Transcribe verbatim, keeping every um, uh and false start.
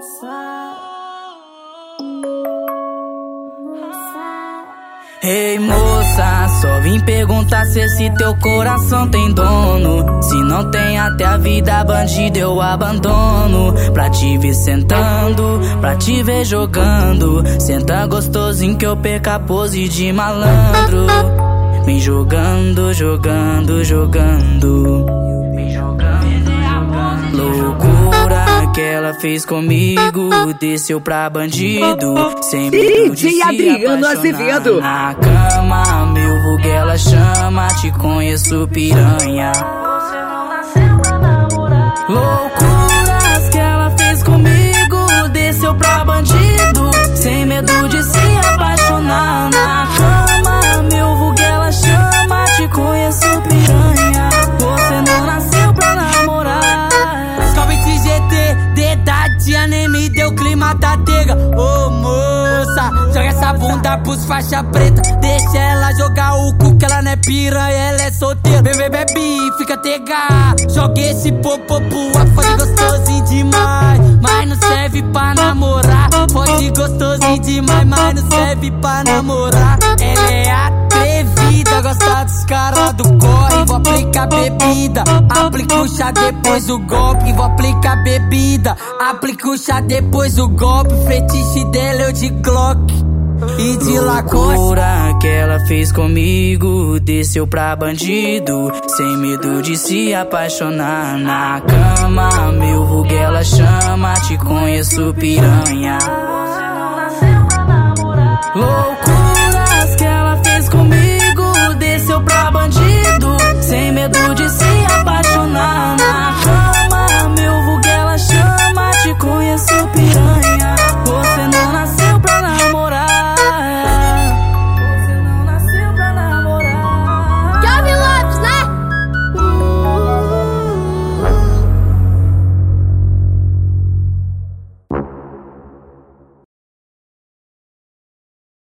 Ei moça, só vim perguntar se esse teu coração tem dono. Se não tem, até a vida bandida eu abandono. Pra te ver sentando, pra te ver jogando. Senta gostosinho que eu perca a pose de malandro. Vem jogando, jogando, jogando. Loucura que ela fez comigo, desceu pra bandido, sem medo de se Adriano Azevedo. Na cama, meu vulgo ela chama, te conheço piranha. Você não nasceu pra namorar. Loucuras que ela fez comigo, desceu pra bandido, sem medo de se apaixonar. Na cama, meu vulgo ela chama, te conheço piranha. Você não nasceu pra namorar. Tia nem me deu clima da tega. Ô moça, joga essa bunda pros faixa preta. Deixa ela jogar o cu que ela não é piranha, ela é solteira. Bebê, bebe, fica tega. Joga esse popopo, a foda gostosinho demais, mas não serve pra namorar. Foda gostosinho demais, mas não serve pra namorar. Ela é atrevida, gosta dos caras do corre. Vou aplicar bebida, aplica o chá depois o golpe. Vou aplicar bebida, aplica o chá depois o golpe. Fetiche dela eu de Glock e de Lacoste. Loucura que ela fez comigo, desceu pra bandido, sem medo de se apaixonar. Na cama, meu vulgo ela chama, te conheço piranha.